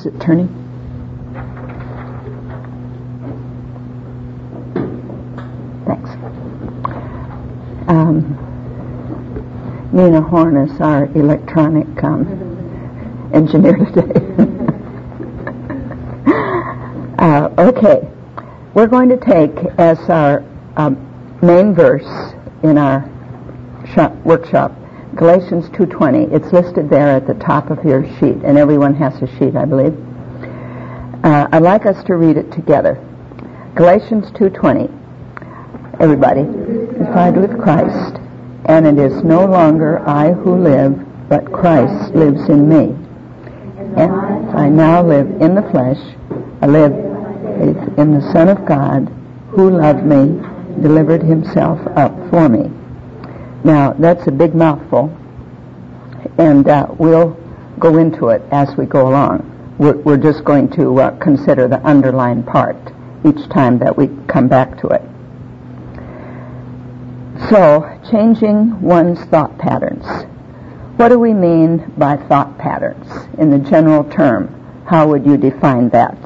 Is it turning? Thanks. Nina Horn is our electronic engineer today. Okay. We're going to take as our main verse in our workshop Galatians 2:20. It's listed there at the top of your sheet, and everyone has a sheet, I believe. I'd like us to read it together. Galatians 2:20. Everybody. Crucified with Christ, and it is no longer I who live, but Christ lives in me. And I now live in the flesh. I live in the Son of God, who loved me, delivered himself up for me. Now, that's a big mouthful, and we'll go into it as we go along. We're just going to consider the underlined part each time that we come back to it. So, changing one's thought patterns. What do we mean by thought patterns? In the general term, how would you define that?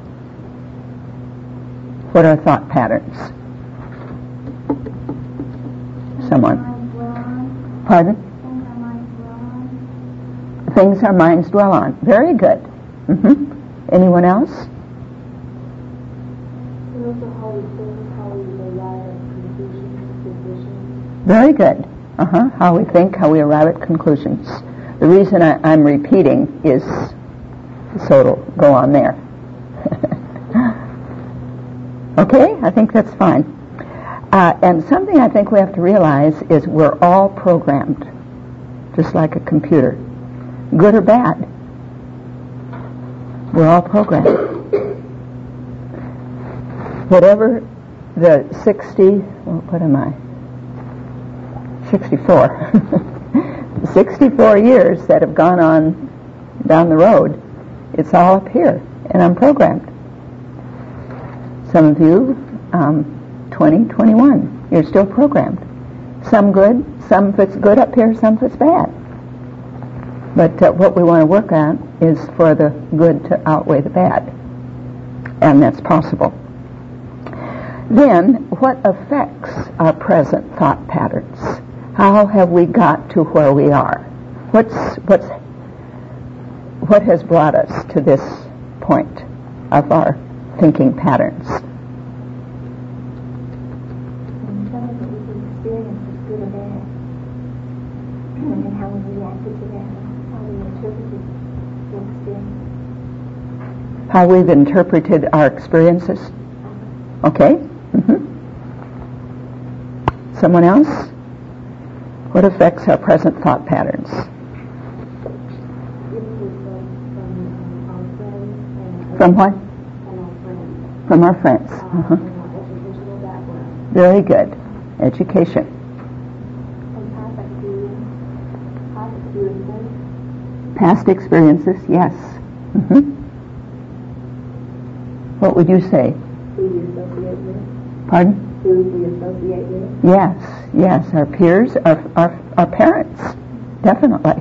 What are thought patterns? Someone? Pardon? Things our minds dwell on. Very good. Anyone else? Very good. How we think, how we arrive at conclusions. The reason I'm repeating is so it'll go on there. Okay? I think that's fine. And something I think we have to realize is we're all programmed, just like a computer. Good or bad. We're all programmed. Whatever the 64 years that have gone on down the road, it's all up here, and I'm programmed. Some of you, 20, 21, you're still programmed. Some good, some if it's good up here, some if it's bad. But what we want to work on is for the good to outweigh the bad. And that's possible. Then, what affects our present thought patterns? How have we got to where we are? What has brought us to this point of our thinking patterns? Some of it we can experience is good or bad. And then how we reacted to that, how we interpreted the experience. How we've interpreted our experiences? Okay. Someone else? What affects our present thought patterns? From what? From our friends. Very good. Education. Past experiences, yes. What would you say? Who we associate with. Pardon? Who we associate with. Yes. Our peers, our parents, definitely.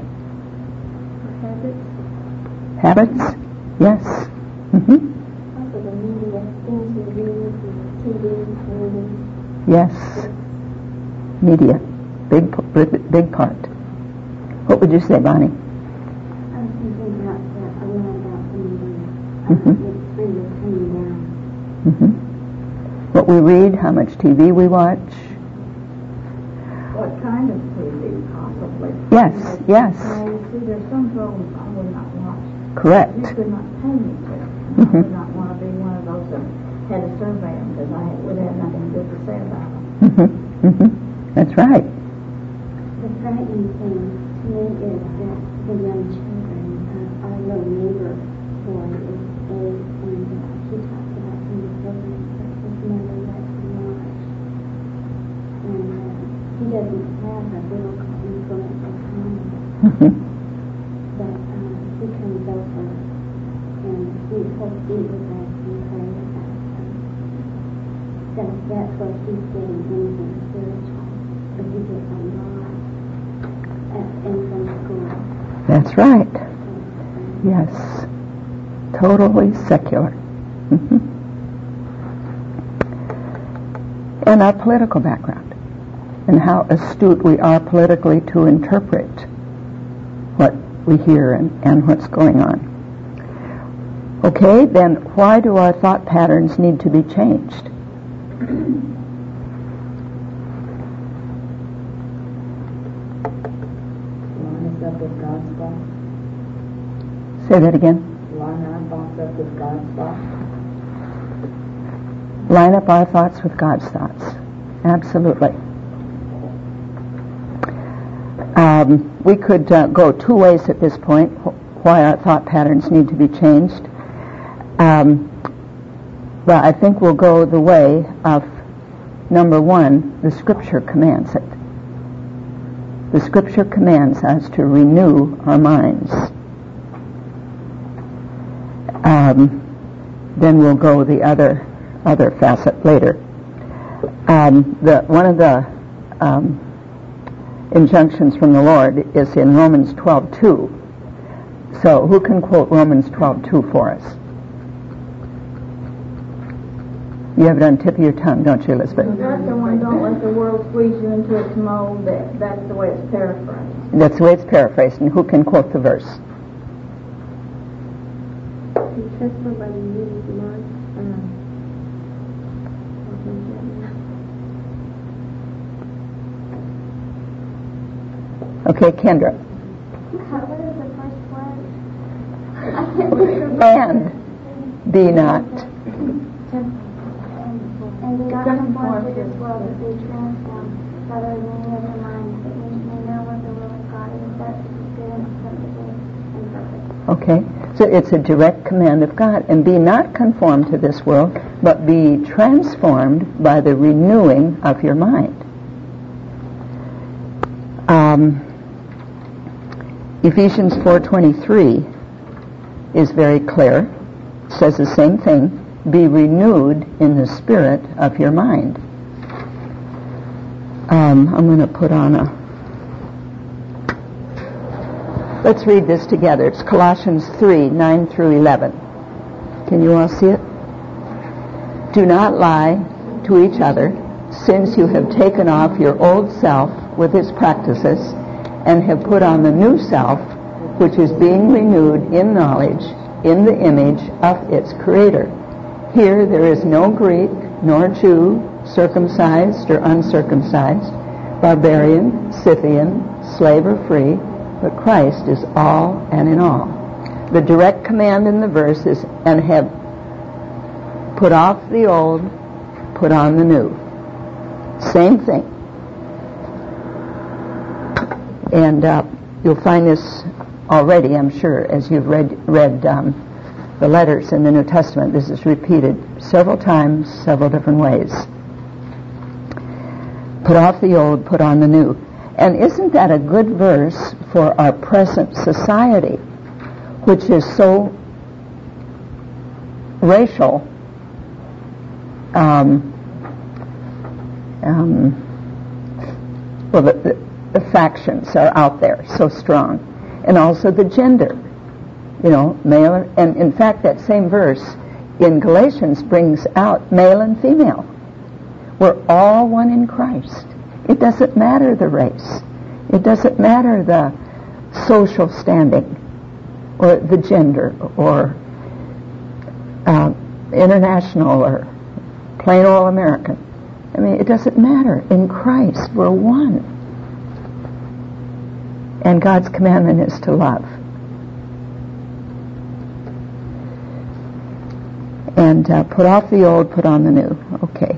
Habits? Yes. Also the media, things we read, TV, movies. Yes. Media, big part. What would you say, Bonnie? I was thinking about that. I learned about the media. It's really coming down. What we read, how much TV we watch. What kind of TV, possibly? Yes. You see, there's some programs I would not watch. Correct. You could not pay me to. I would not want to be one of those that had to survey them because I would have nothing good to say about them. That's right. The frightening thing to me is that the young children, our little neighbor boy is 8, and he talks about some of the programs that his mother lets him watch. And he doesn't have a biblical influence at home. But he comes over, and we hope to eat with us and pray with us. So that's where he's getting anything spiritual. But he gets a lot in from school. That's right. Yes. Totally secular. And our political background, and how astute we are politically to interpret what we hear and what's going on. Okay, then why do our thought patterns need to be changed? Line us up with God's thoughts. Say that again. Line our thoughts up with God's thoughts. Line up our thoughts with God's thoughts. Absolutely. We could go two ways at this point, why our thought patterns need to be changed. Well, I think we'll go the way of, number one, the Scripture commands it. The Scripture commands us to renew our minds. Then we'll go the other facet later. One of the injunctions from the Lord is in Romans 12:2. So who can quote Romans 12:2 for us? You have it on the tip of your tongue, don't you, Elizabeth? That's the one, don't let the world squeeze you into its mold. That's the way it's paraphrased. That's the way it's paraphrased. And who can quote the verse? Be transformed by the renewing of the mind. Okay, Kendra. What is the first word? And be not. And be not conformed to this world, but be transformed by the renewing of your mind, that you may know what the will of God is, that is good and acceptable and perfect. Okay, so it's a direct command of God. And be not conformed to this world, but be transformed by the renewing of your mind. Ephesians 4:23 is very clear. It says the same thing. Be renewed in the spirit of your mind. I'm going to put on let's read this together. It's Colossians 3:9 through 11. Can you all see it? Do not lie to each other, since you have taken off your old self with its practices and have put on the new self, which is being renewed in knowledge in the image of its Creator. Here there is no Greek nor Jew, circumcised or uncircumcised, barbarian, Scythian, slave or free, but Christ is all and in all. The direct command in the verse is, and have put off the old, put on the new. Same thing. And you'll find this already, I'm sure, as you've read the letters in the New Testament. This is repeated several times, several different ways. Put off the old, put on the new. And isn't that a good verse for our present society, which is so racial, the factions are out there so strong, and also the gender, male, and in fact that same verse in Galatians brings out male and female. We're all one in Christ. It doesn't matter the race. It doesn't matter the social standing or the gender or international or plain old American. I mean, it doesn't matter. In Christ, we're one. And God's commandment is to love. And put off the old, put on the new. Okay.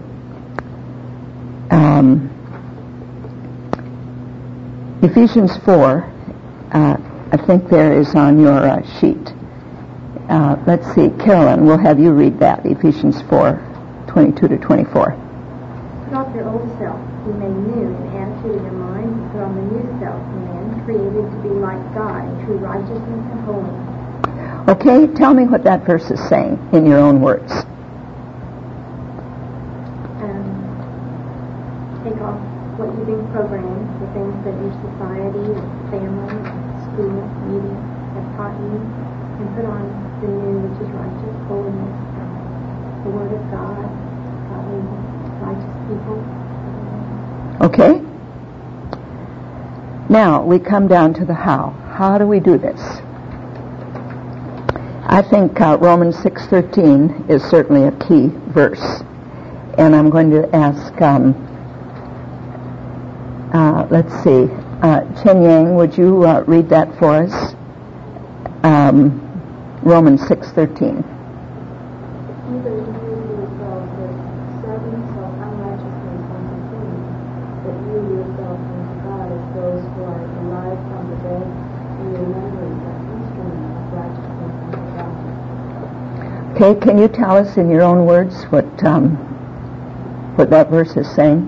Ephesians 4, I think there is on your sheet. Let's see, Carolyn, we'll have you read that. Ephesians 4, 22 to 24. Put off your old self, be made new in the attitude of your mind, put on the new self, man, created to be like God in true righteousness and holiness. Okay, tell me what that verse is saying in your own words. Take off what you've been programmed, the things that your society, family, school, media have taught you, and put on the new, which is righteous, holiness, the Word of God, godly, righteous people. Okay? Now, we come down to the how. How do we do this? I think Romans 6:13 is certainly a key verse. And I'm going to ask, let's see, Chen Yang, would you read that for us? Romans 6:13. Neither you yourselves as servants of unrighteousness unto sin, but you yourselves unto God as those who are alive from the dead, and your members as instruments of righteousness unto God. Okay, can you tell us in your own words what that verse is saying?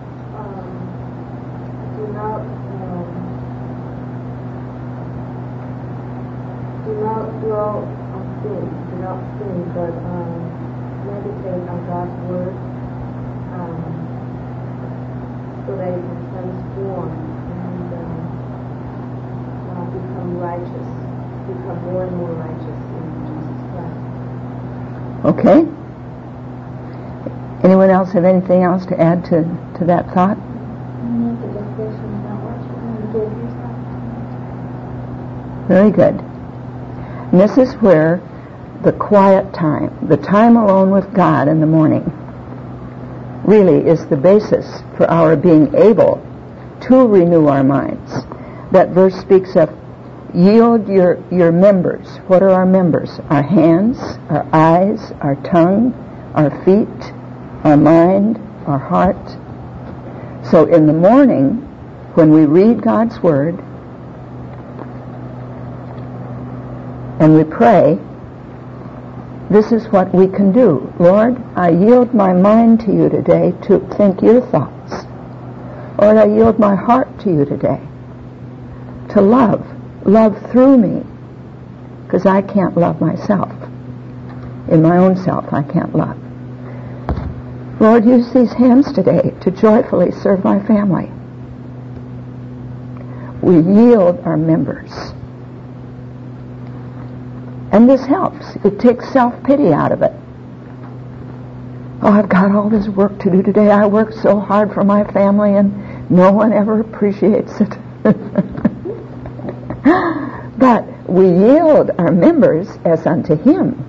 Do not dwell on sin, do not sin, but meditate on God's word, so that you can transform and become righteous, become more and more righteous in Jesus Christ. Okay. Anyone else have anything else to add to that thought? Make a decision about what you're going to give yourself. Very good. And this is where the quiet time, the time alone with God in the morning, really is the basis for our being able to renew our minds. That verse speaks of yield your members. What are our members? Our hands, our eyes, our tongue, our feet, our mind, our heart. So in the morning, when we read God's Word and we pray, this is what we can do. Lord, I yield my mind to you today to think your thoughts. Lord, I yield my heart to you today to love through me, because I can't love myself. In my own self, I can't love. Lord, use these hands today to joyfully serve my family. We yield our members. And this helps. It takes self-pity out of it. Oh, I've got all this work to do today. I work so hard for my family and no one ever appreciates it. But we yield our members as unto Him.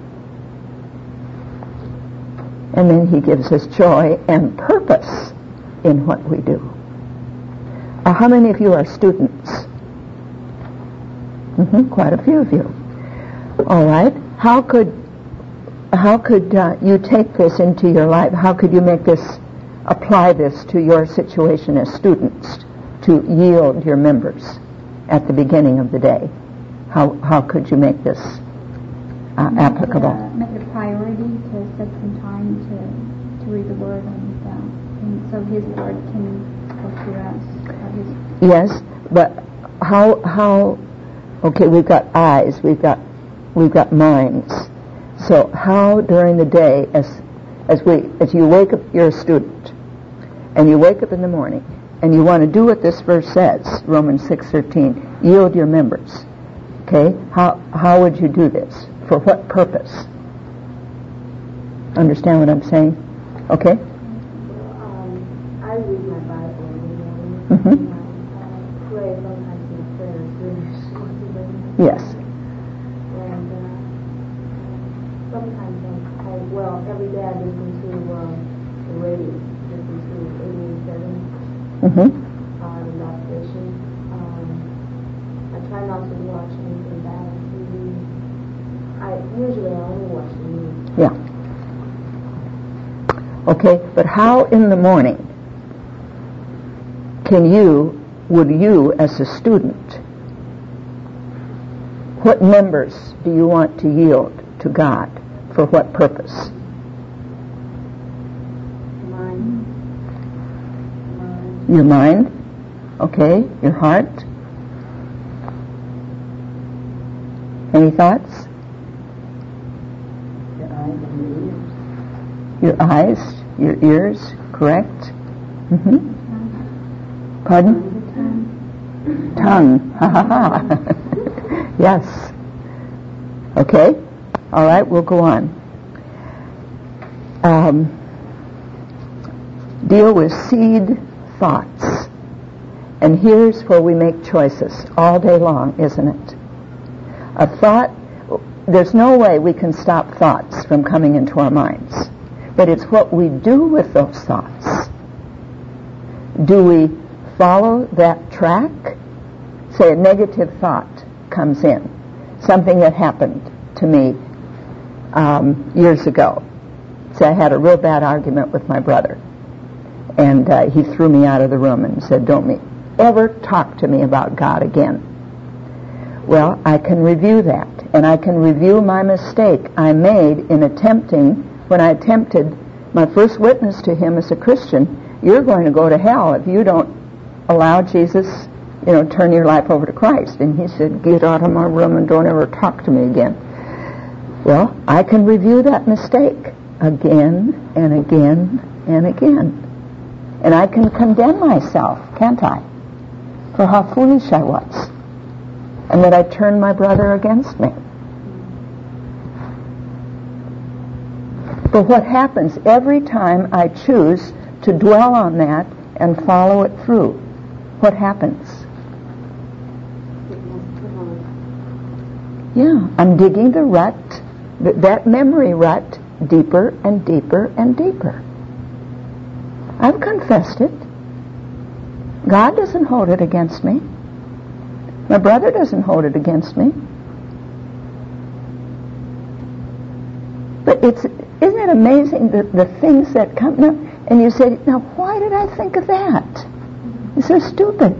And then He gives us joy and purpose in what we do. How many of you are students? Quite a few of you. All right. How could you take this into your life? How could you apply this to your situation as students, to yield your members at the beginning of the day? How could you make this applicable? Make it a priority to set some time to read the Word, and so His Word can go through us. Yes, but how? Okay, we've got eyes, we've got minds. So how during the day, as you wake up, you're a student, and you wake up in the morning, and you want to do what this verse says, Romans 6:13, yield your members. Okay, how would you do this? For what purpose? Understand what I'm saying? Okay? I read my Bible, I pray sometimes my prayers really short. Yes. And sometimes every day I listen to the radio, listen to 88.7, the last station. I try not to watch anything bad on TV. I only watch the news. Yeah. Okay, but how in the morning would you as a student, what members do you want to yield to God? For what purpose? Mind. Your mind? Okay. Your heart? Any thoughts? Your eyes, your ears, correct? Pardon? Tongue. Ha ha ha. Yes. Okay? All right, we'll go on. Deal with seed thoughts. And here's where we make choices all day long, isn't it? A thought, there's no way we can stop thoughts from coming into our minds. But it's what we do with those thoughts. Do we follow that track? Say a negative thought comes in. Something that happened to me years ago. Say I had a real bad argument with my brother. And he threw me out of the room and said, don't ever talk to me about God again. Well, I can review that. And I can review my mistake I made in attempting, when I attempted my first witness to him as a Christian, you're going to go to hell if you don't allow Jesus, turn your life over to Christ. And he said, get out of my room and don't ever talk to me again. Well, I can review that mistake again and again and again. And I can condemn myself, can't I, for how foolish I was. And that I turned my brother against me. But what happens every time I choose to dwell on that and follow it through? What happens? Yeah, I'm digging the rut, that memory rut, deeper and deeper and deeper. I've confessed it. God doesn't hold it against me. My brother doesn't hold it against me. But isn't it amazing the things that come now? And you say, now why did I think of that? It's so stupid.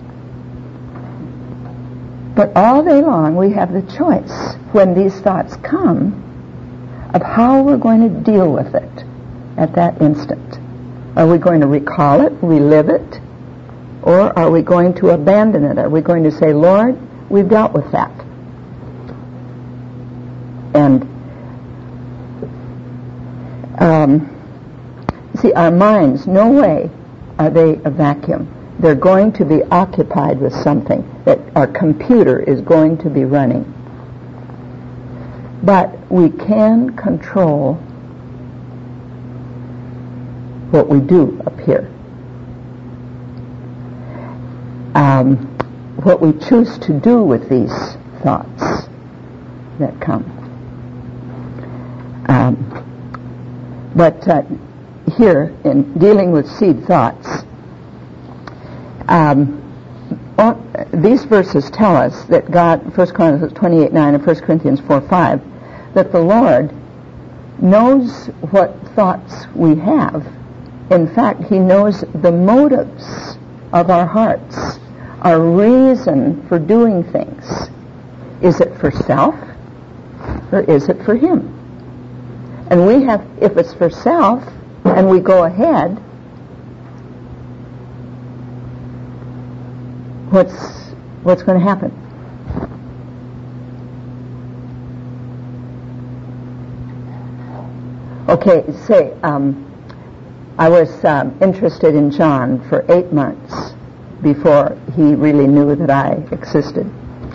But all day long we have the choice when these thoughts come of how we're going to deal with it at that instant. Are we going to recall it, relive it, or are we going to abandon it? Are we going to say, Lord, we've dealt with that? And see, our minds, no way are they a vacuum. They're going to be occupied with something that our computer is going to be running. But we can control what we do up here. What we choose to do with these thoughts that come. But here, in dealing with seed thoughts, these verses tell us that God, 1 Chronicles 28:9 and 1 Corinthians 4:5, that the Lord knows what thoughts we have. In fact, He knows the motives of our hearts, our reason for doing things. Is it for self, or is it for Him? And we have, if it's for self, and we go ahead, what's going to happen? Okay, say, I was interested in John for 8 months before he really knew that I existed.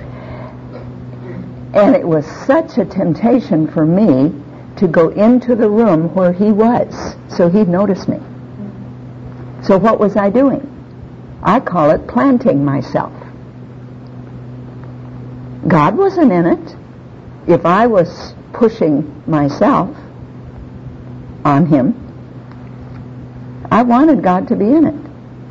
And it was such a temptation for me to go into the room where he was, so he'd notice me. So what was I doing? I call it planting myself. God wasn't in it. If I was pushing myself on him, I wanted God to be in it.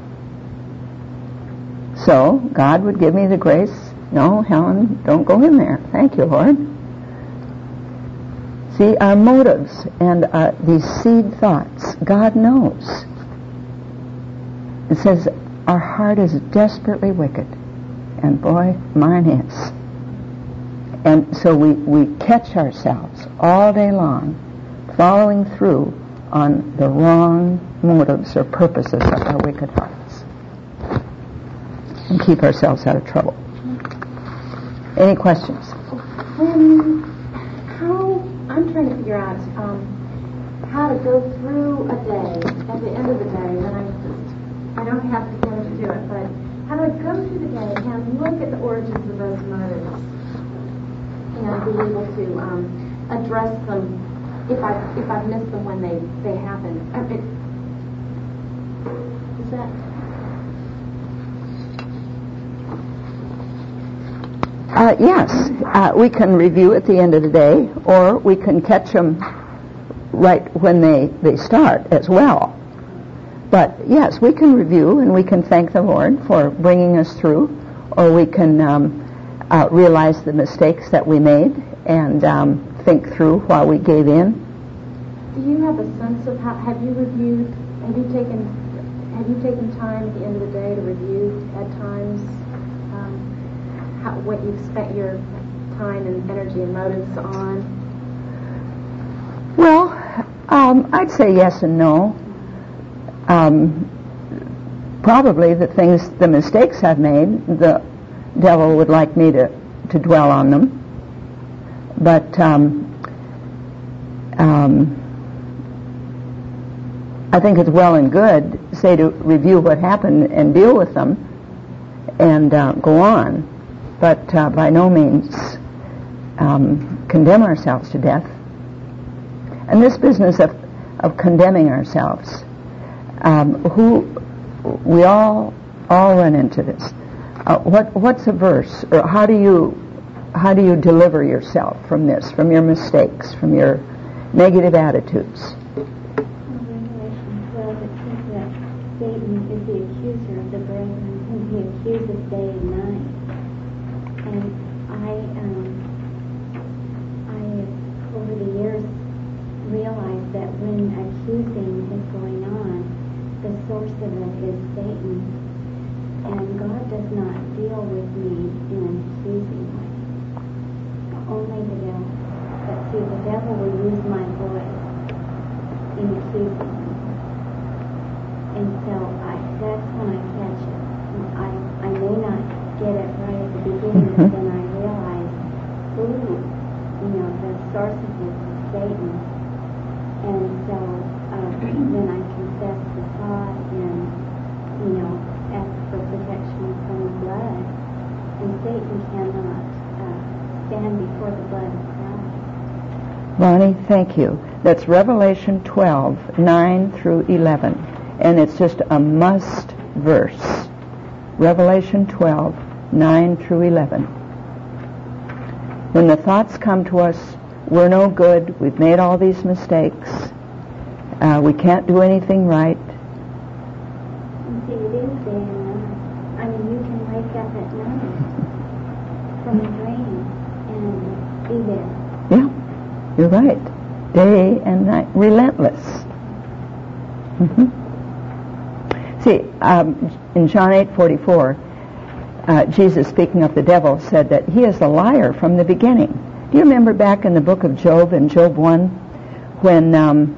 So God would give me the grace, no, Helen, don't go in there. Thank you, Lord. See, our motives and these seed thoughts, God knows. It says, our heart is desperately wicked. And boy, mine is. And so we catch ourselves all day long following through on the wrong motives or purposes of our wicked hearts. And keep ourselves out of trouble. Any questions? I'm trying to figure out how to go through a day at the end of the day, and I don't have to go to do it, but how do I go through the day and look at the origins of those motives and be able to address them if I've missed them when they happen. Is that? Yes, we can review at the end of the day, or we can catch them right when they start as well. But yes, we can review and we can thank the Lord for bringing us through, or we can realize the mistakes that we made and think through why we gave in. Do you have a sense of how? Have you taken time at the end of the day to review at times what you've spent your time and energy and motives on? Well, I'd say yes and no. Probably the mistakes I've made, the devil would like me to dwell on them. But I think it's well and good, say, to review what happened and deal with them and go on. But by no means condemn ourselves to death. And this business of condemning ourselves, we all run into this. What's a verse, or how do you deliver yourself from this, from your mistakes, from your negative attitudes? Revelation 12, it says that Satan is the accuser of the brethren, whom he accuses day and night. And I over the years realized that when accusing is going on, the source of it is Satan. And God does not deal with me in an accusing way. Only the devil. But see, the devil will use my voice in accusing me. And so that's when I catch it. I may not get it right at the beginning, but then I realize, the source of this is Satan. And so then I confess the thought and, ask for protection from the blood. And Satan cannot stand before the blood of Christ. Bonnie, thank you. That's Revelation 12, 9 through 11. And it's just a must verse. Revelation 12, 9 through 11. When the thoughts come to us, we're no good, we've made all these mistakes, we can't do anything right. And see, it is day and night. I mean, you can wake up at night from a dream and be there. Yeah, you're right. Day and night, relentless. See, in John 8:44, Jesus, speaking of the devil, said that he is a liar from the beginning. Do you remember back in the book of Job, in Job 1, when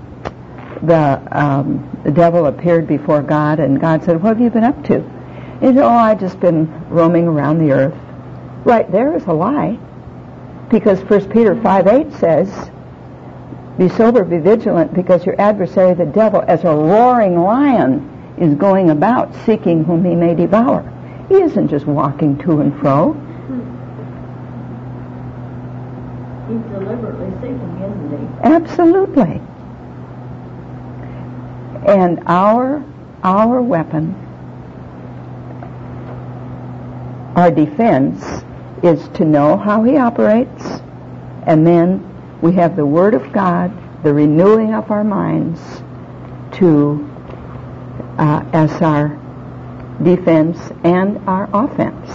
the devil appeared before God, and God said, "What have you been up to?" He said, "Oh, I've just been roaming around the earth." Right there is a lie, because 1 Peter 5:8 says, "Be sober, be vigilant, because your adversary, the devil, as a roaring lion, is going about seeking whom he may devour." He isn't just walking to and fro. He's deliberately seeking, isn't he? Absolutely. And our weapon, our defense, is to know how he operates, and then we have the Word of God, the renewing of our minds, as our defense and our offense.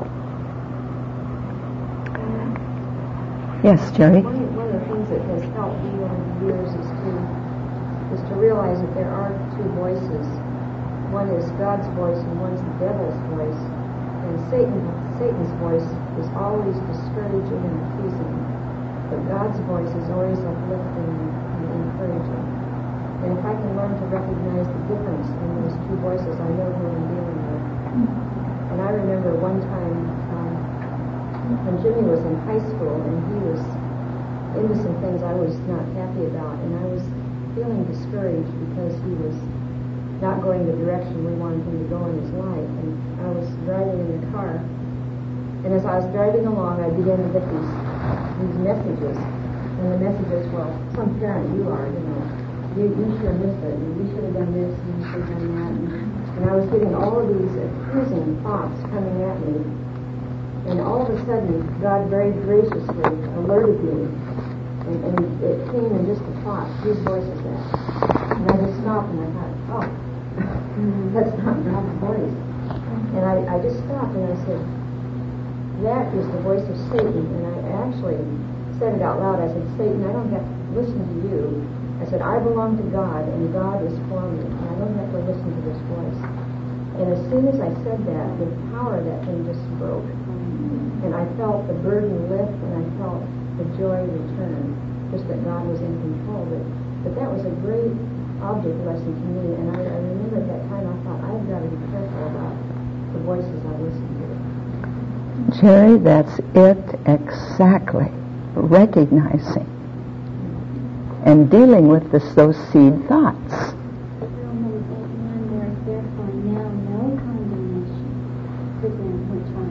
Yes, Jerry? One of the things that has helped me over the years is to realize that there are two voices. One is God's voice and one's the devil's voice. And Satan's voice is always discouraging and accusing. But God's voice is always uplifting and encouraging. And if I can learn to recognize the difference in those two voices, I know who I'm dealing with. And I remember one time when Jimmy was in high school and he was into some things I was not happy about, and I was feeling discouraged because he was not going the direction we wanted him to go in his life. And I was driving in the car, and as I was driving along, I began to get these these messages. And the messages, well, some parent you are, you sure missed it, and you should have done this, and you should have done that. And I was getting all of these accusing thoughts coming at me. And all of a sudden, God very graciously alerted me. And it came in just a thought, whose voice is that? And I just stopped and I thought, that's not God's voice. And I just stopped and I said, that is the voice of Satan. And I actually said it out loud. I said, Satan, I don't have to listen to you. I said, I belong to God, and God is for me, and I don't have to listen to this voice. And as soon as I said that, the power of that thing just broke. And I felt the burden lift, and I felt the joy return, just that God was in control. But that was a great object lesson to me, and I remember at that time I thought, I've got to be careful about the voices I listen to. Jerry, that's it exactly. Recognizing and dealing with those seed thoughts. Romans 8:1, there is therefore now no condemnation for them which are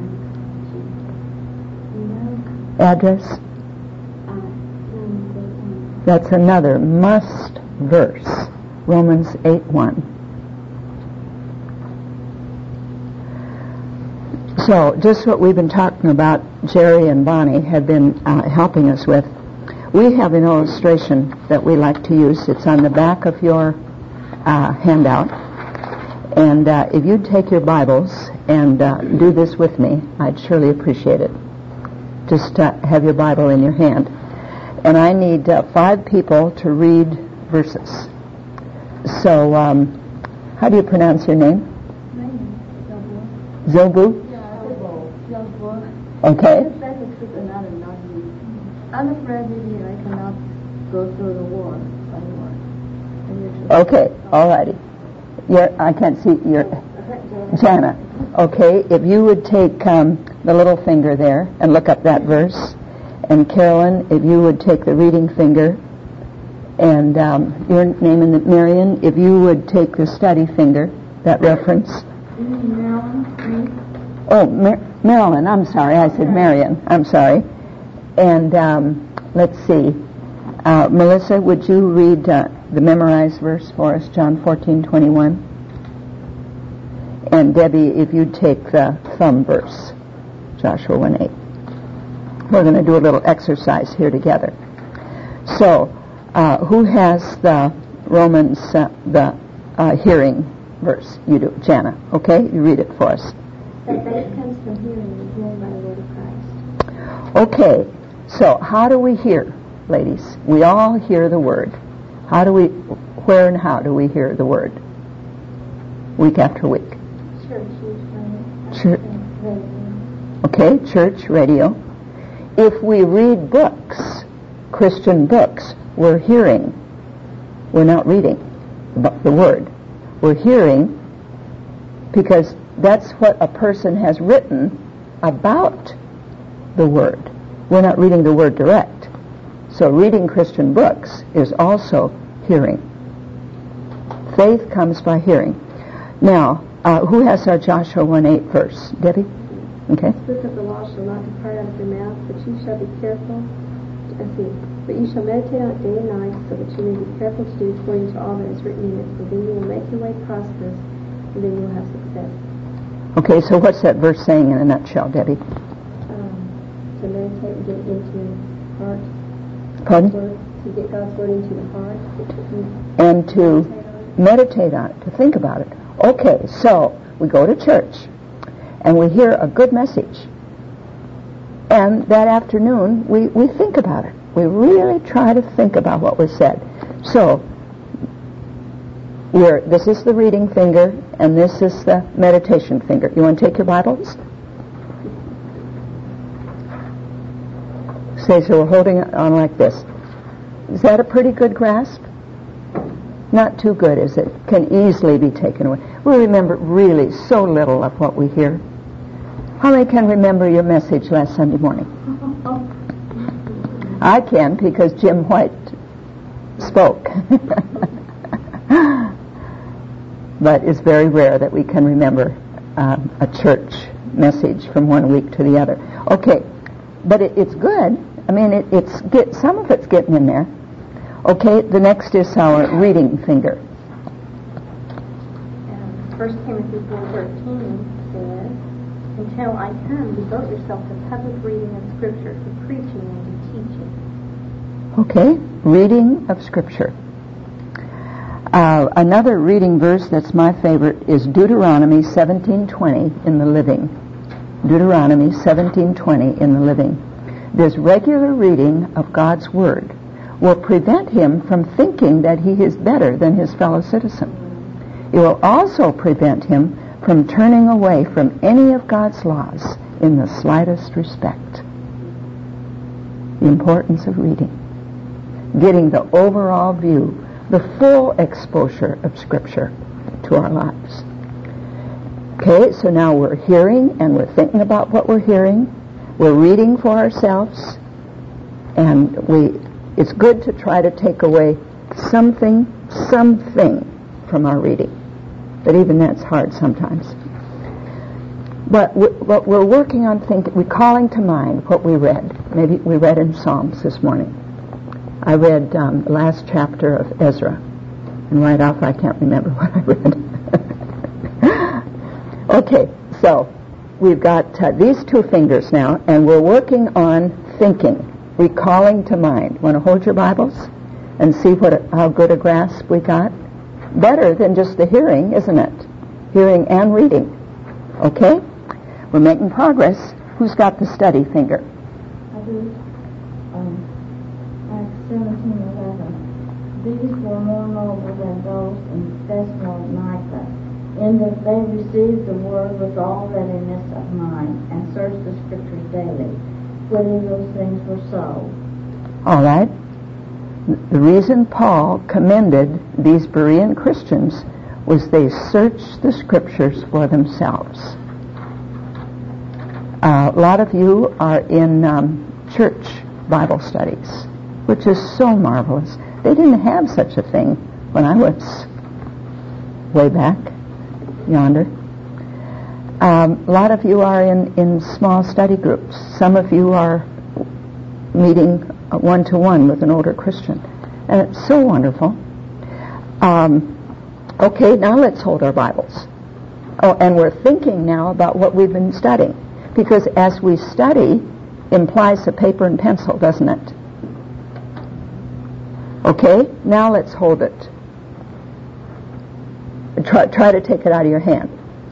in Christ Jesus. No Address? Romans 8:1. That's another must verse. Romans 8:1. So, just what we've been talking about, Jerry and Bonnie have been helping us with. We have an illustration that we like to use. It's on the back of your handout. And if you'd take your Bibles and do this with me, I'd surely appreciate it. Just have your Bible in your hand. And I need 5 people to read verses. So, how do you pronounce your name? My name is Zobu. Zobu? Okay. I'm afraid maybe I cannot go through the wall anymore. Okay, all righty. I can't see your Jana. Okay, if you would take the little finger there and look up that verse, and Carolyn, if you would take the reading finger, and your name and Marion, if you would take the study finger, that reference. Marilyn? Oh, Marilyn, I'm sorry, I said Marion, I'm sorry. And let's see, Melissa, would you read the memorized verse for us, John 14:21? And Debbie, if you'd take the thumb verse, Joshua 1:8. We're going to do a little exercise here together. So, who has the Romans, the hearing verse? You do, Jana. Okay, you read it for us. That faith comes from hearing, and hearing by the word of Christ. Okay, so how do we hear, ladies? We all hear the word. Where and how do we hear the word? Week after week. Church, Okay, church, radio. If we read books, Christian books, we're hearing. We're not reading the word. We're hearing because that's what a person has written about the word. We're not reading the word direct. So reading Christian books is also hearing. Faith comes by hearing. Now, who has our Joshua 1:8 verse? Debbie? Okay. This book of the law shall not depart out of your mouth, but you shall be careful. But you shall meditate on it day and night, so that you may be careful to do according to all that is written in it. For then you will make your way prosperous, and then you will have success. Okay, so what's that verse saying in a nutshell, Debbie? To meditate and get into your heart. Pardon? To get God's word into the heart. And to meditate on it, to think about it. Okay, so we go to church and we hear a good message. And that afternoon we think about it. We really try to think about what was said. So this is the reading finger and this is the meditation finger. You want to take your Bibles? So we're holding it on like this. Is that a pretty good grasp? Not too good, is it? Can easily be taken away. We remember really so little of what we hear. How many can remember your message last Sunday morning? I can, because Jim White spoke. But it's very rare that we can remember a church message from one week to the other. Okay, but it's good. I mean, some of it's getting in there. Okay, the next is our reading finger. 1 Timothy 4:13 says, "Until I come, devote yourself to public reading of Scripture, to preaching and to teaching." Okay, reading of Scripture. Another reading verse that's my favorite is Deuteronomy 17:20 in the Living. Deuteronomy 17:20 in the Living. This regular reading of God's Word will prevent him from thinking that he is better than his fellow citizen. It will also prevent him from turning away from any of God's laws in the slightest respect. The importance of reading. Getting the overall view, the full exposure of Scripture to our lives. Okay, so now we're hearing and we're thinking about what we're hearing. We're reading for ourselves. And it's good to try to take away something from our reading. But even that's hard sometimes. But we're working on recalling to mind what we read. Maybe we read in Psalms this morning. I read the last chapter of Ezra. And right off I can't remember what I read. Okay, so we've got these two fingers now, and we're working on thinking, recalling to mind. Want to hold your Bibles and see how good a grasp we got? Better than just the hearing, isn't it? Hearing and reading. Okay? We're making progress. Who's got the study finger? I do. Acts 17:11. These were more noble than those in Thessalonica, in that they received the word with all readiness of mind and searched the Scriptures daily, whether those things were so. All right. The reason Paul commended these Berean Christians was they searched the Scriptures for themselves. A lot of you are in church Bible studies, which is so marvelous. They didn't have such a thing when I was way back yonder. A lot of you are in small study groups. Some of you are meeting one-to-one with an older Christian. And it's so wonderful. Okay, now let's hold our Bibles. Oh, and we're thinking now about what we've been studying. Because as we study implies a paper and pencil, doesn't it? Okay, now let's hold it. Try to take it out of your hand.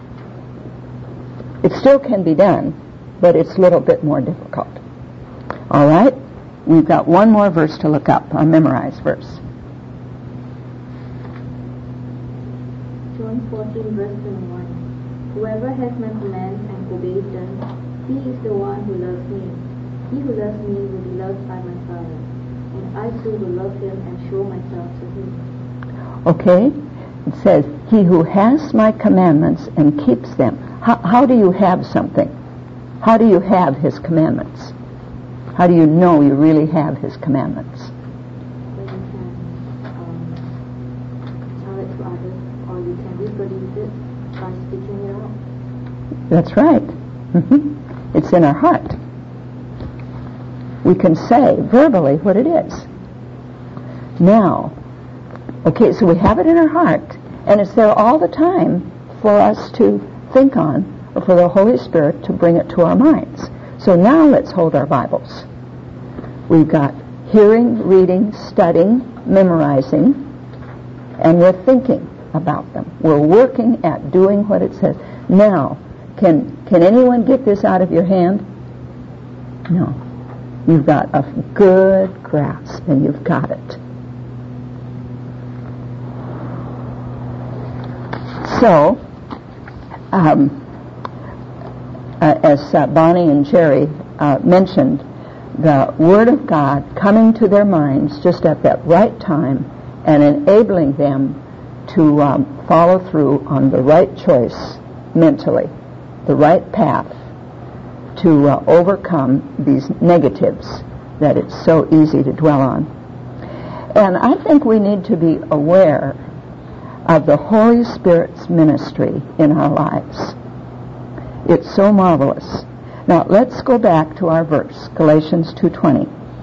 It still can be done, but it's a little bit more difficult. All right? We've got one more verse to look up, a memorized verse. John 14, verse 21. Whoever has my commands and obeys them, he is the one who loves me. He who loves me will be loved by my Father, and I too will love him and show myself to him. Okay? It says, he who has my commandments and keeps them. How do you have something? How do you have his commandments? How do you know you really have his commandments? Well, you can tell it to others, or you can reproduce it by speaking it out. That's right. It's in our heart. We can say verbally what it is. Now, okay, so we have it in our heart, and it's there all the time for us to think on, or for the Holy Spirit to bring it to our minds. So now let's hold our Bibles. We've got hearing, reading, studying, memorizing, and we're thinking about them. We're working at doing what it says. Now, can anyone get this out of your hand? No. You've got a good grasp, and you've got it. So, as Bonnie and Jerry mentioned, the Word of God coming to their minds just at that right time and enabling them to follow through on the right choice mentally, the right path to overcome these negatives that it's so easy to dwell on. And I think we need to be aware of the Holy Spirit's ministry in our lives. It's so marvelous. Now, let's go back to our verse, Galatians 2:20.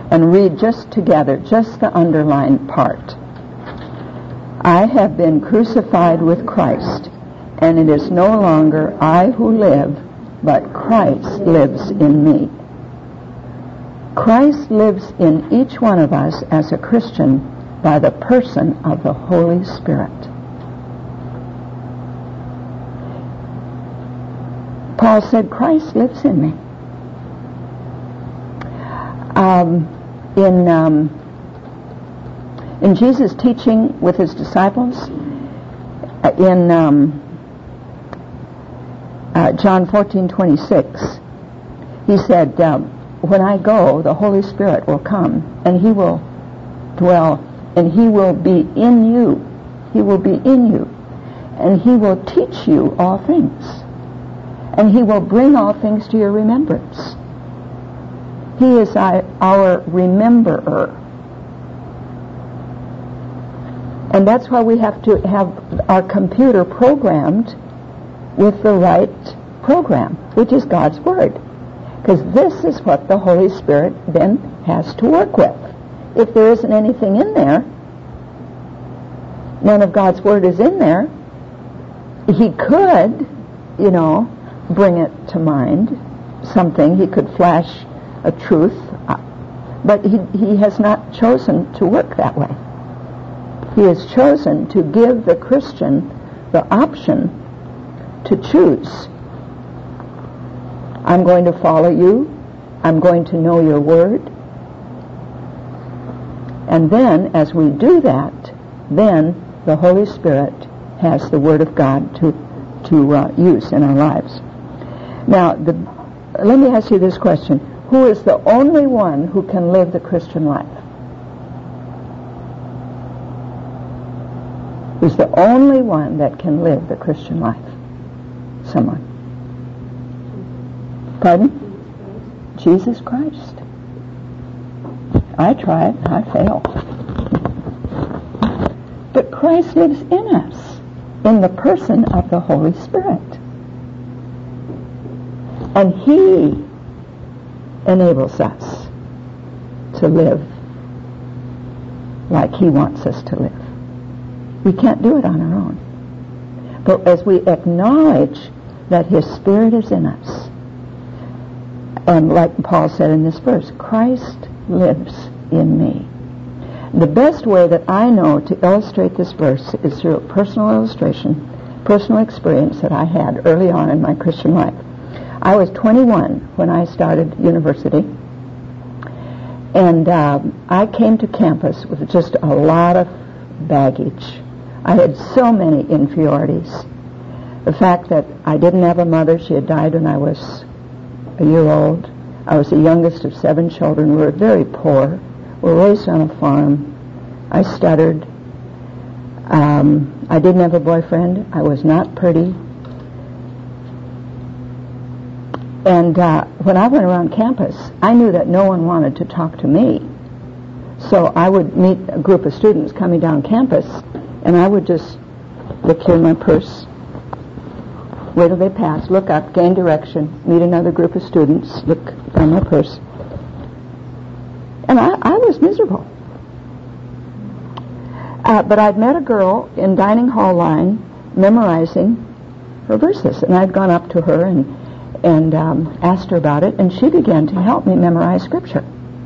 and read just together, just the underlined part. I have been crucified with Christ, and it is no longer I who live, but Christ lives in me. Christ lives in each one of us as a Christian by the person of the Holy Spirit. Paul said, Christ lives in me. In Jesus' teaching with his disciples, in John 14:26, he said, when I go, the Holy Spirit will come, and he will dwell, and he will be in you. He will be in you, and he will teach you all things, and he will bring all things to your remembrance. He is our rememberer. And that's why we have to have our computer programmed with the right program, which is God's Word. Because this is what the Holy Spirit then has to work with. If there isn't anything in there, none of God's Word is in there, he could, bring it to mind, something. He could flash a truth, but he has not chosen to work that way. He has chosen to give the Christian the option to choose. I'm going to follow you. I'm going to know your word. And then, as we do that, then the Holy Spirit has the Word of God to use in our lives. Now, let me ask you this question. Who is the only one who can live the Christian life? Who's the only one that can live the Christian life? Someone. Pardon? Jesus Christ. I tried. I failed. But Christ lives in us, in the person of the Holy Spirit. And he enables us to live like he wants us to live. We can't do it on our own. But as we acknowledge that his Spirit is in us, and like Paul said in this verse, Christ lives in me. The best way that I know to illustrate this verse is through a personal illustration, personal experience that I had early on in my Christian life. I was 21 when I started university, and I came to campus with just a lot of baggage. I had so many inferiorities. The fact that I didn't have a mother, she had died when I was a year old. I was the youngest of 7 children. We were very poor. We were raised on a farm. I stuttered. I didn't have a boyfriend. I was not pretty. And when I went around campus, I knew that no one wanted to talk to me. So I would meet a group of students coming down campus, and I would just look here in my purse, wait till they pass, look up, gain direction, meet another group of students, look down my purse. And I was miserable. But I'd met a girl in dining hall line memorizing her verses, and I'd gone up to her and asked her about it, and she began to help me memorize Scripture.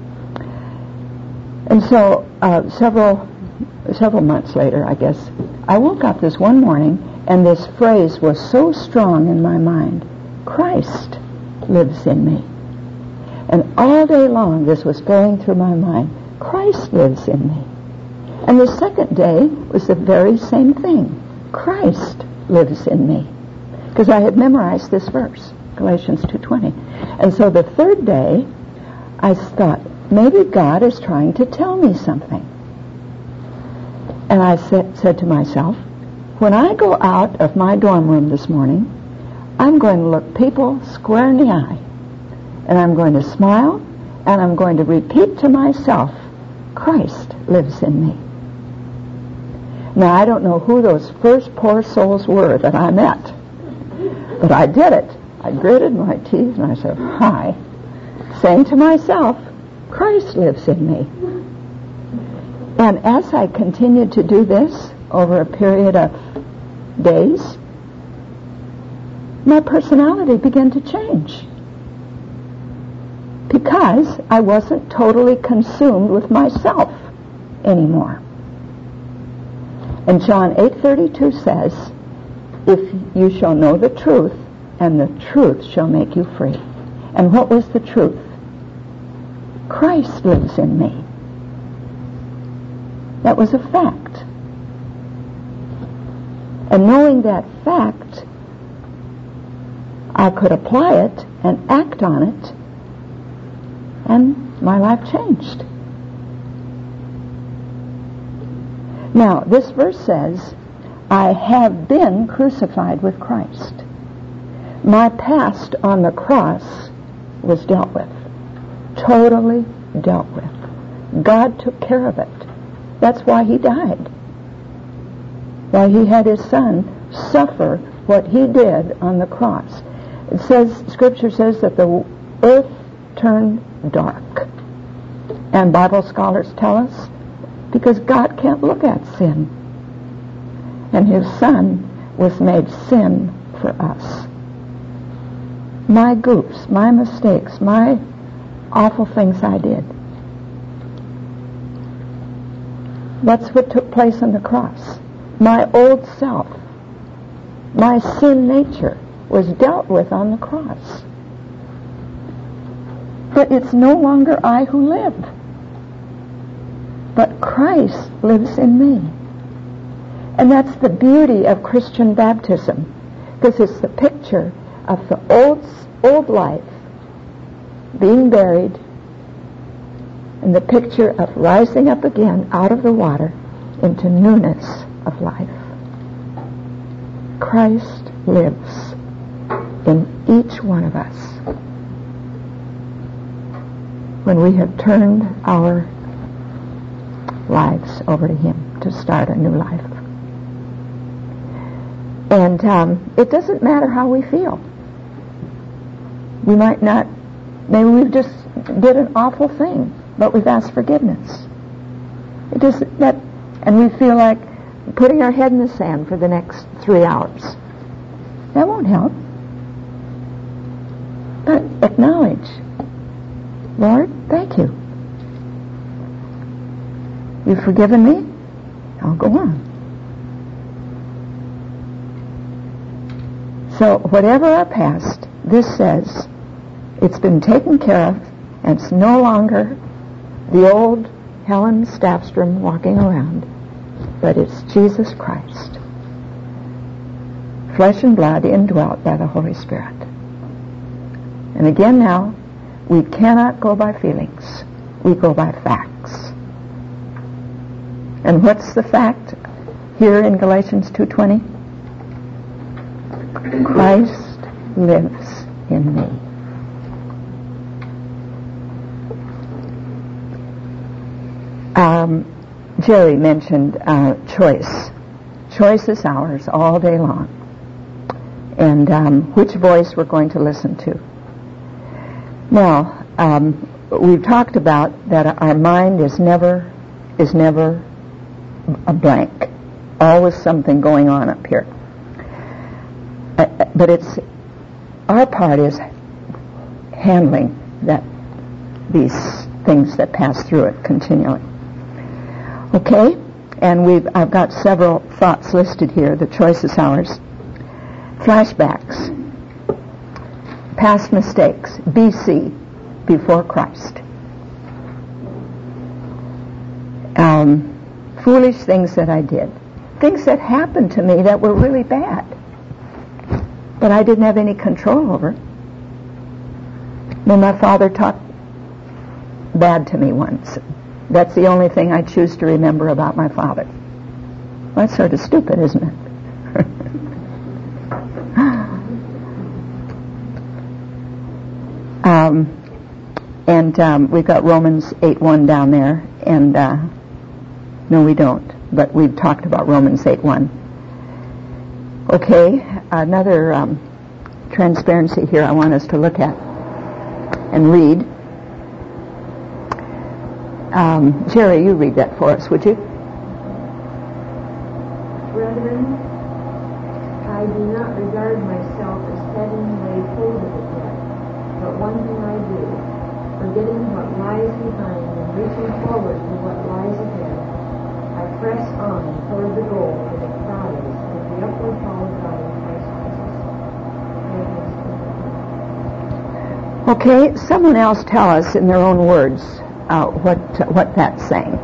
And so several months later, I guess, I woke up this one morning, and this phrase was so strong in my mind: Christ lives in me. And all day long this was going through my mind: Christ lives in me. And the second day was the very same thing: Christ lives in me. Because I had memorized this verse, Galatians 2:20. And so the third day, I thought, maybe God is trying to tell me something. And I said to myself, when I go out of my dorm room this morning, I'm going to look people square in the eye, and I'm going to smile, and I'm going to repeat to myself, Christ lives in me. Now, I don't know who those first poor souls were that I met, but I did it. I gritted my teeth, and I said, hi, saying to myself, Christ lives in me. And as I continued to do this over a period of days, my personality began to change. Because I wasn't totally consumed with myself anymore. And John 8:32 says, if you shall know the truth, and the truth shall make you free. And what was the truth? Christ lives in me. That was a fact. And knowing that fact, I could apply it and act on it, and my life changed. Now, this verse says, I have been crucified with Christ. My past on the cross was dealt with. Totally dealt with. God took care of it. That's why he died. Why he had his son suffer what he did on the cross. It says, Scripture says that the earth turned dark. And Bible scholars tell us, because God can't look at sin. And his son was made sin for us. My goofs, my mistakes, my awful things I did. That's what took place on the cross. My old self, my sin nature was dealt with on the cross. But it's no longer I who live, but Christ lives in me. And that's the beauty of Christian baptism, because it's the picture of the old life being buried, and the picture of rising up again out of the water into newness of life. Christ lives in each one of us when we have turned our lives over to him to start a new life. And it doesn't matter how we feel. We might not, maybe we've just did an awful thing, but we've asked forgiveness. It doesn't, and we feel like putting our head in the sand for the next 3 hours. That won't help. But acknowledge, Lord, thank you. You've forgiven me? I'll go on. So whatever our past, this says it's been taken care of, and it's no longer the old Helen Staffstrom walking around, but it's Jesus Christ, flesh and blood indwelt by the Holy Spirit. And again now, we cannot go by feelings. We go by facts. And what's the fact here in Galatians 2:20? Christ lives in me. Jerry mentioned choice. Choice is ours all day long. And which voice we're going to listen to. Now, we've talked about that our mind is never a blank. Always something going on up here. But it's our part is handling these things that pass through it continually. Okay, and I've got several thoughts listed here. The choice is ours. Flashbacks, past mistakes, BC, before Christ. Foolish things that I did, things that happened to me that were really bad, but I didn't have any control over. When my father talked bad to me once, that's the only thing I choose to remember about my father. Well, that's sort of stupid, isn't it? We've got Romans 8:1 down there, and no, we don't, but we've talked about Romans 8:1. Okay, another transparency here I want us to look at and read. Jerry, you read that for us, would you? Brethren, I do not regard myself as having laid hold of it yet, but one thing I do, forgetting what lies behind and reaching forward to what lies ahead, I press on toward the goal for the prize of the upward call of God in Christ Jesus. Okay, someone else tell us in their own words what that's saying.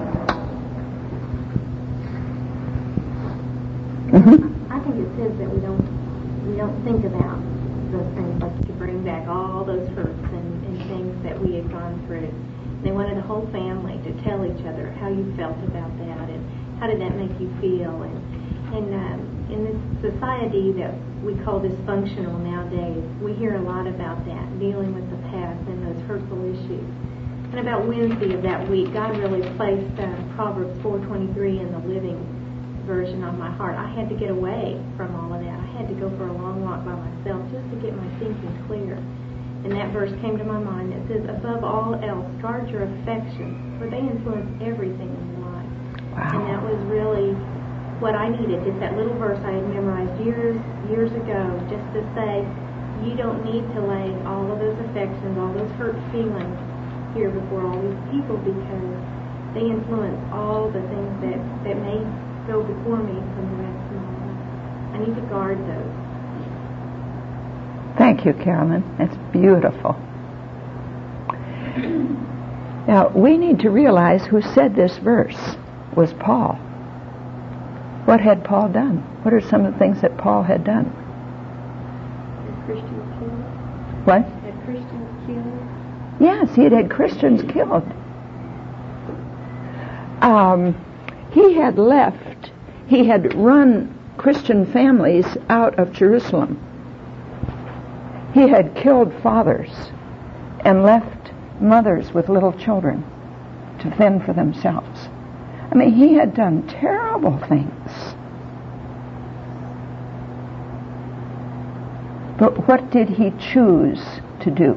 Mm-hmm. I think it says that we don't think about those things, like to bring back all those hurts and things that we had gone through. They wanted the whole family to tell each other how you felt about that and how did that make you feel. And in this society that we call dysfunctional nowadays, we hear a lot about that, dealing with the past and those hurtful issues. And about Wednesday of that week, God really placed Proverbs 4:23 in the Living Version on my heart. I had to get away from all of that. I had to go for a long walk by myself just to get my thinking clear. And that verse came to my mind that says, above all else, guard your affections, for they influence everything in your life. Wow. And that was really what I needed, just that little verse I had memorized years ago, just to say, you don't need to lay all of those affections, all those hurt feelings here before all these people, because they influence all the things that may go before me from the rest of my life. I need to guard those. Thank you, Carolyn. That's beautiful. Now, we need to realize who said this verse was Paul. What had Paul done? What are some of the things that Paul had done? Had Christians killed? What? Had Christians killed? Yes, he had Christians killed. He had left. He had run Christian families out of Jerusalem. He had killed fathers and left mothers with little children to fend for themselves. I mean, he had done terrible things. But what did he choose to do?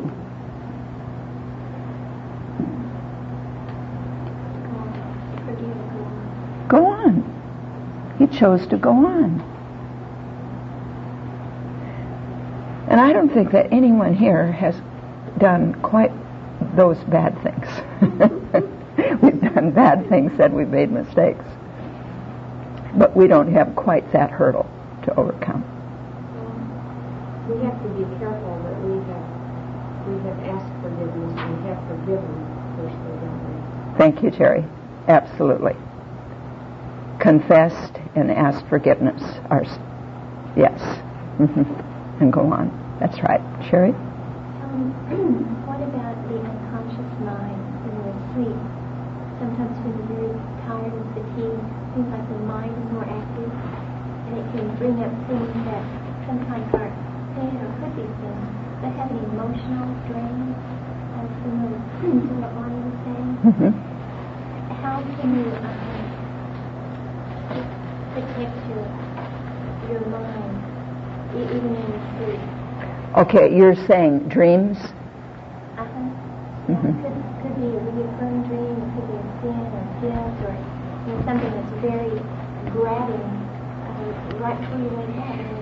Go on. He chose to go on. And I don't think that anyone here has done quite those bad things. We've done bad things and we've made mistakes. But we don't have quite that hurdle to overcome. We have to be careful that we have asked forgiveness and have forgiven personally, don't we? Thank you, Jerry. Absolutely. Confessed and asked forgiveness. Yes. Mm-hmm. And go on. That's right. Sherry? What about the unconscious mind when we're asleep? Sometimes when we're very tired and fatigued, it seems like the mind is more active, and it can bring up things that sometimes aren't said or could be said, but have an emotional drain, similar to what Lonnie was saying. Mm-hmm. How can you protect your mind, even in your sleep? Okay, you're saying dreams? Mm-hmm. Could be a reoccurring dream, it could be a sin or guilt, or something that's very grabbing right before you wake up, and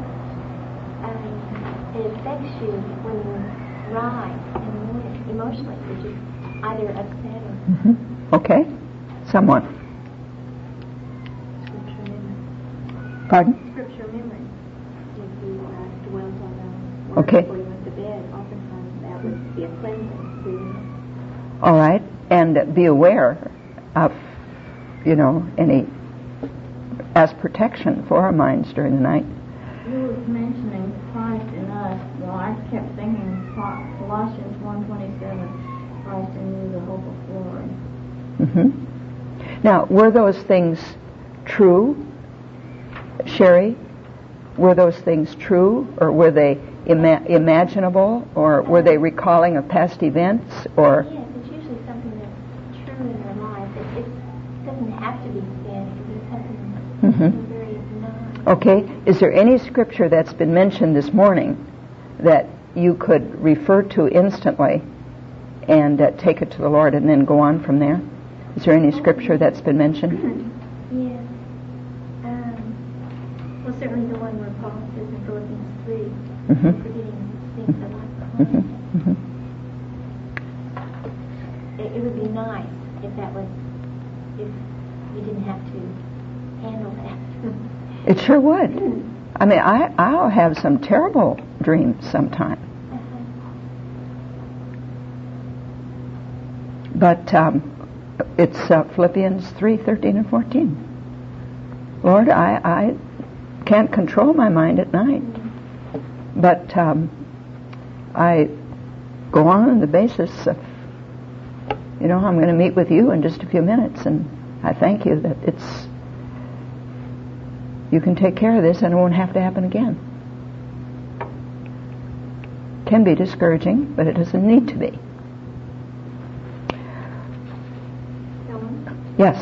it affects you when you rise in the morning emotionally, which is either upset or... Mm-hmm. Okay. Someone. Scripture memory. Pardon? Scripture memory. If you dwelt on the Okay. before you went to bed, oftentimes that would be a cleansing to All right. And be aware of, any as protection for our minds during the night. You were mentioning Christ in us. Well, I kept thinking Colossians 1:27, Christ in you, the hope of glory. Mm-hmm. Now, were those things true, Sherry? Were those things true, or were they imaginable, or were they recalling of past events, or? Yes, it's usually something that's true in your life. It doesn't have to be said. It can be something very nice. Okay. Is there any scripture that's been mentioned this morning that you could refer to instantly and take it to the Lord and then go on from there? Is there any scripture that's been mentioned? Yes. Well, certainly the one where Paul says in Philippians 3, forgetting things that like behind. It would be nice if you didn't have to handle that. It sure would. I mean, I'll have some terrible dreams sometime. But it's Philippians 3:13 and 14. Lord, I can't control my mind at night. But I go on the basis of, I'm going to meet with you in just a few minutes, and I thank you that you can take care of this and it won't have to happen again. Can be discouraging, but it doesn't need to be. Yes.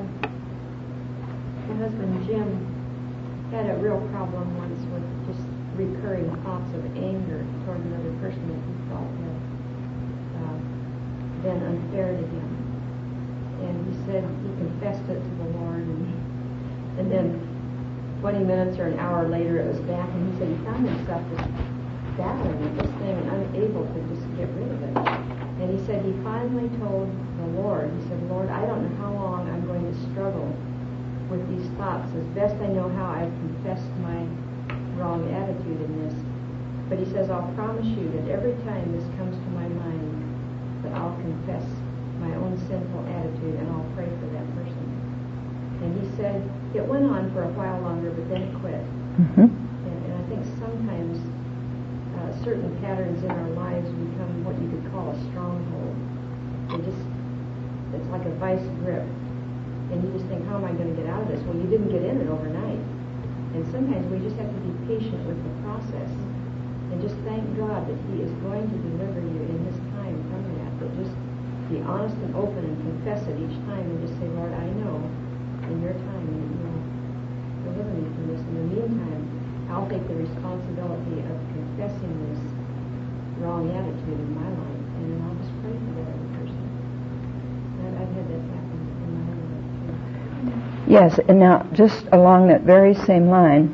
My husband Jim had a real problem once with just recurring thoughts of anger toward another person that he thought had been unfair to him. And he said he confessed it to the Lord, and then 20 minutes or an hour later it was back, and he said he found himself just battling with this thing and unable to just get rid of it. And he said he finally told the Lord, he said, Lord, I don't know how long I'm going to struggle with these thoughts. As best I know how, I've confessed my wrong attitude in this. But he says, I'll promise you that every time this comes to my mind, that I'll confess my own sinful attitude and I'll pray for that person. And he said it went on for a while longer, but then it quit. And I think sometimes certain patterns in our lives become what you could call a stronghold. It's like a vice grip. And you just think, how am I going to get out of this? Well, you didn't get in it overnight. And sometimes we just have to be patient with the process and just thank God that He is going to deliver you in His time from that. But just be honest and open and confess it each time and just say, Lord, I know in your time that you will deliver me from this. In the meantime, I'll take the responsibility of confessing this wrong attitude in my life, and then I'll just pray for that other person. I've had that happen in my own life too. Yes, and now just along that very same line,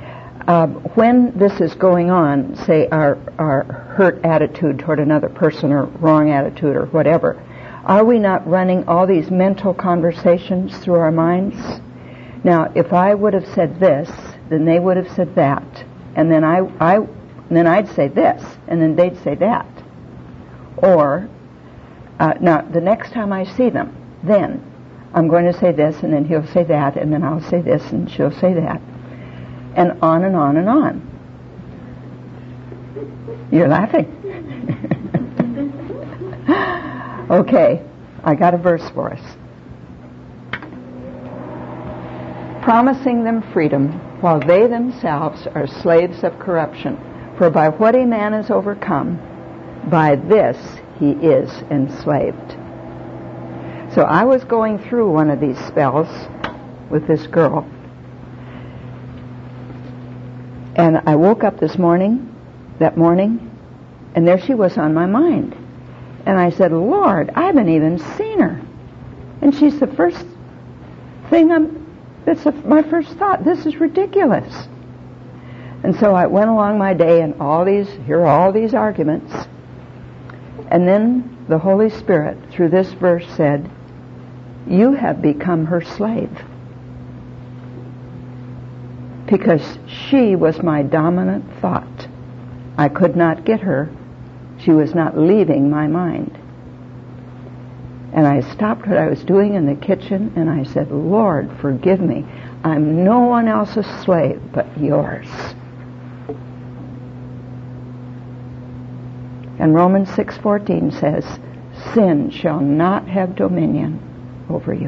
when this is going on, say our hurt attitude toward another person or wrong attitude or whatever, are we not running all these mental conversations through our minds? Now, if I would have said this, then they would have said that, and then then I'd say this, and then they'd say that. Or, now, the next time I see them, then I'm going to say this, and then he'll say that, and then I'll say this, and she'll say that. And on and on and on. You're laughing. Okay, I got a verse for us. Promising them freedom, while they themselves are slaves of corruption. For by what a man is overcome, by this he is enslaved. So I was going through one of these spells with this girl, and I woke up that morning, and there she was on my mind. And I said, Lord, I haven't even seen her. And she's the first thing my first thought. This is ridiculous. And so I went along my day, and here are all these arguments. And then the Holy Spirit, through this verse, said, you have become her slave. Because she was my dominant thought. I could not get her. She was not leaving my mind. And I stopped what I was doing in the kitchen, and I said, Lord, forgive me. I'm no one else's slave but yours. And Romans 6:14 says, sin shall not have dominion over you.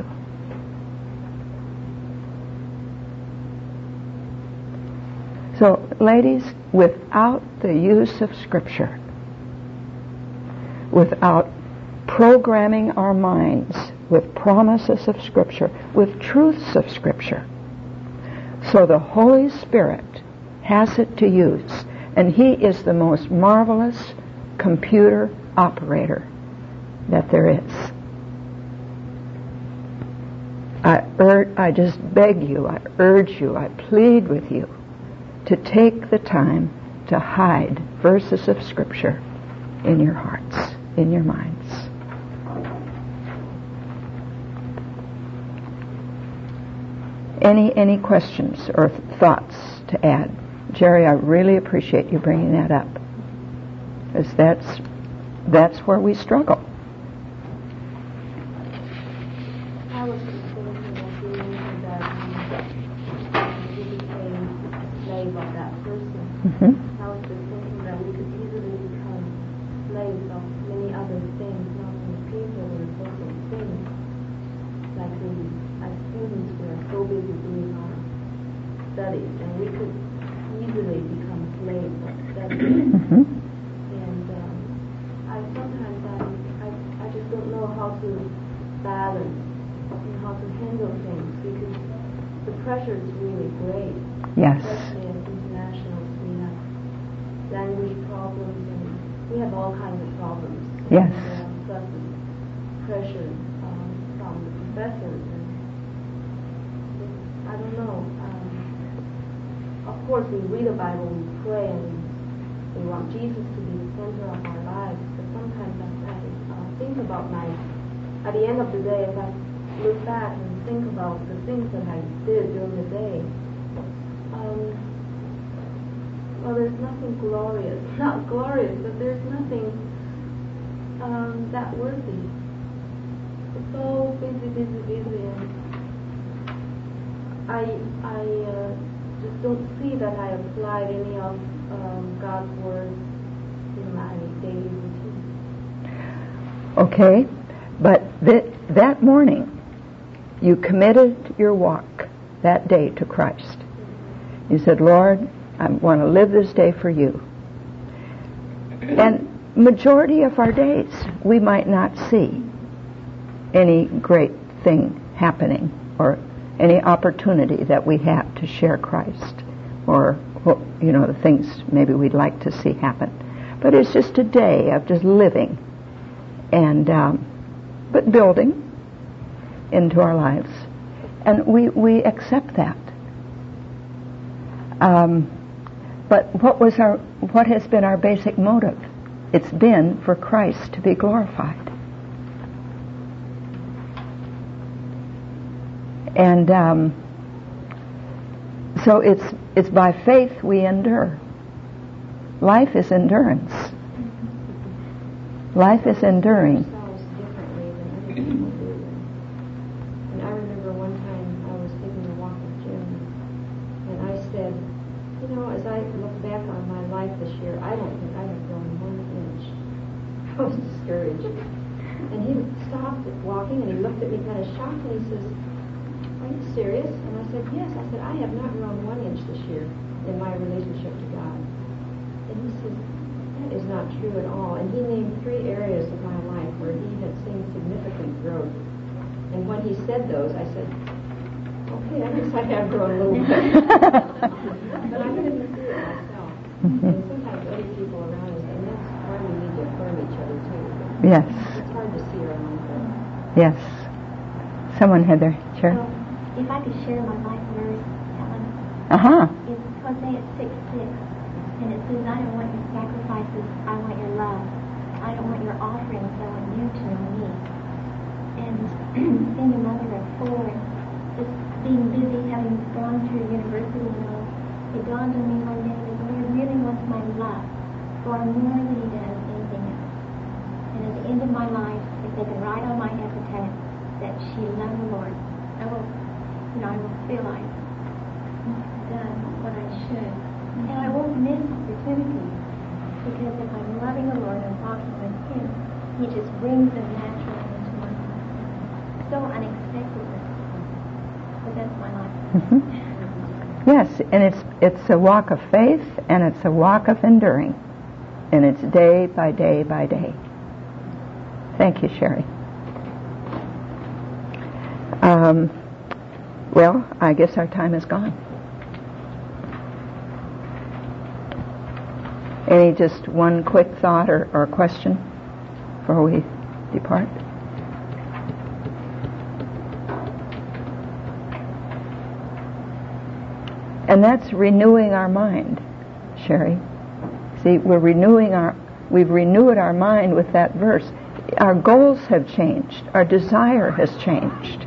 So, ladies, without the use of Scripture, without programming our minds with promises of Scripture, with truths of Scripture, so the Holy Spirit has it to use, and He is the most marvelous computer operator that there is. I just beg you, I urge you, I plead with you to take the time to hide verses of Scripture in your hearts, in your minds. Any questions or thoughts to add? Jerry, I really appreciate you bringing that up, because that's where we struggle. I was just thinking of you mentioned that you became a slave of that person. Mm-hmm. I was just thinking that we could easily become slaves of many other things, not only people and social things. Like we, as students, we are so busy doing our studies, and we could easily become slaves of studies. Mm-hmm. And I sometimes I just don't know how to balance and how to handle things, because the pressure is really great. Yes. Especially as internationals, we have language problems and we have all kinds of problems. Yes. And plus the pressure from the professors. And I don't know. Of course, we read the Bible, we pray, and we want Jesus to be the center of our lives. But sometimes I think about at the end of the day, if I look back and think about the things that I did during the day, well, there's nothing glorious. Not glorious, but there's nothing that worthy. It's so busy, and I just don't see that I applied any of God's words in my daily routine. Okay, but that morning, you committed your walk that day to Christ. You said, Lord, I want to live this day for you. And majority of our days, we might not see any great thing happening or any opportunity that we have to share Christ or, the things maybe we'd like to see happen. But it's just a day of just living and but building into our lives. And we accept that. But what has been our basic motive? It's been for Christ to be glorified. And so it's by faith we endure. Life is endurance. Life is enduring. Ourselves differently than other people do. And I remember one time I was taking a walk with Jim, and I said, as I look back on my life this year, I don't think I have grown 1 inch. I was discouraged. And he stopped walking, and he looked at me kind of shocked, and he says, are you serious? And I said, yes. I said, I have not grown 1 inch this year in my relationship to God. And he said, that is not true at all. And he named 3 areas of my life where he had seen significant growth. And when he said those, I said, okay, I guess I have grown a little bit. But I couldn't see it myself. And sometimes other people around us, and that's why we need to affirm each other too. Yes. It's hard to see our own growth. Yes. Someone had their chair. If I could share my life verse, Helen. Uh-huh. It's Hosea 6:6. And it says, I don't want your sacrifices, I want your love. I don't want your offerings, I want you to know me. And being a mother of 4, just being busy, having gone through university, it dawned on me one day that the Lord really wants my love far more than he does anything else. And at the end of my life, if they can write on my epitaph that she loved the Lord, I will feel I've done what I should. And I won't miss opportunities, because if I'm loving the Lord and walking with him, he just brings them naturally into my life. So unexpectedly. But that's my life. Mm-hmm. Yes, and it's a walk of faith, and it's a walk of enduring. And it's day by day by day. Thank you, Sherry. Well, I guess our time is gone. Any just one quick thought or question before we depart? And that's renewing our mind, Sherry. See, we've renewed our mind with that verse. Our goals have changed. Our desire has changed.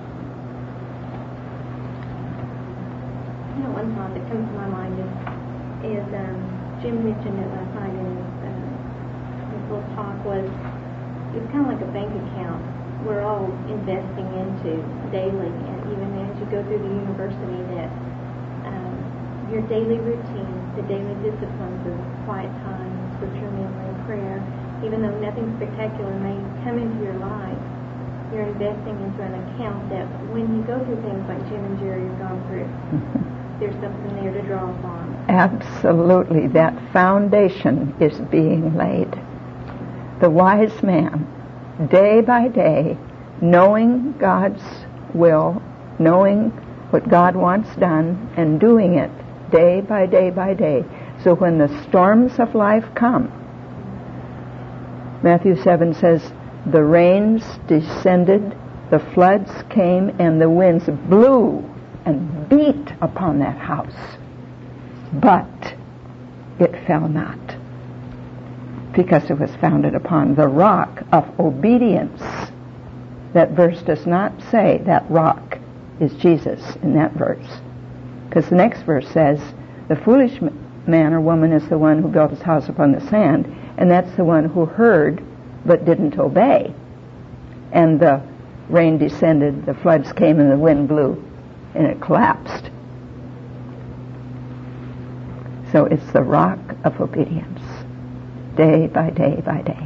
You know, one thought that comes to my mind is Jim mentioned it last night in his little talk, was it's kind of like a bank account we're all investing into daily, and even as you go through the university, that your daily routine, the daily disciplines of quiet time, scripture memory, prayer, even though nothing spectacular may come into your life, you're investing into an account that when you go through things like Jim and Jerry have gone through, there's something there to draw upon. Absolutely. That foundation is being laid. The wise man, day by day, knowing God's will, knowing what God wants done, and doing it day by day by day. So when the storms of life come, Matthew 7 says, the rains descended, the floods came, and the winds blew and beat upon that house. But it fell not, because it was founded upon the rock of obedience. That verse does not say that rock is Jesus in that verse. Because the next verse says, the foolish man or woman is the one who built his house upon the sand, and that's the one who heard but didn't obey. And the rain descended, the floods came, and the wind blew, and it collapsed. So it's the rock of obedience, day by day by day.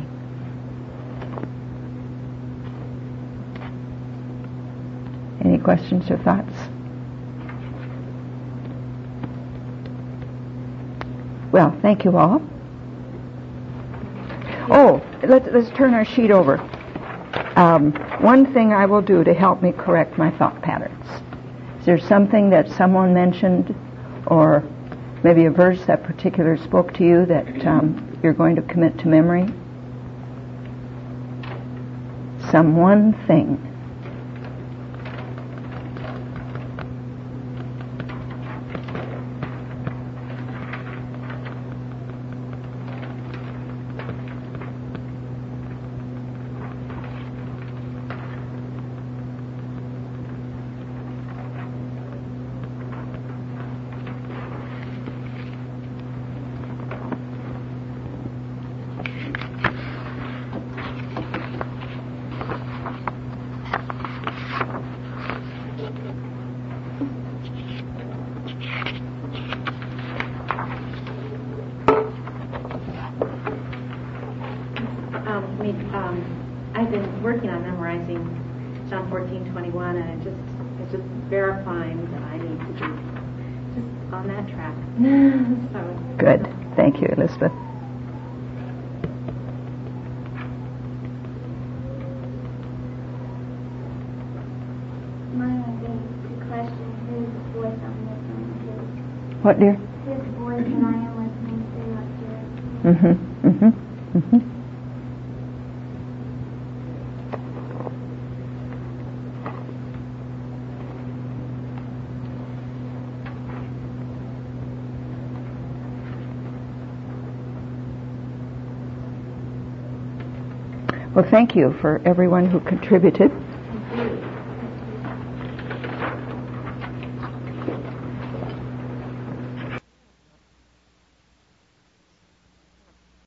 Any questions or thoughts? Well, thank you all. Oh, let's turn our sheet over. One thing I will do to help me correct my thought patterns. Is there something that someone mentioned, or maybe a verse that particular spoke to you that you're going to commit to memory? Some one thing. I've been working on memorizing John 14:21, and it's just verifying that I need to be just on that track. So, good. Thank you, Elizabeth. The question, whose voice I'm listening to? What, dear? His voice, and I am listening to, like Jerry. Mm-hmm. Mm-hmm. Mm-hmm. Well, thank you for everyone who contributed.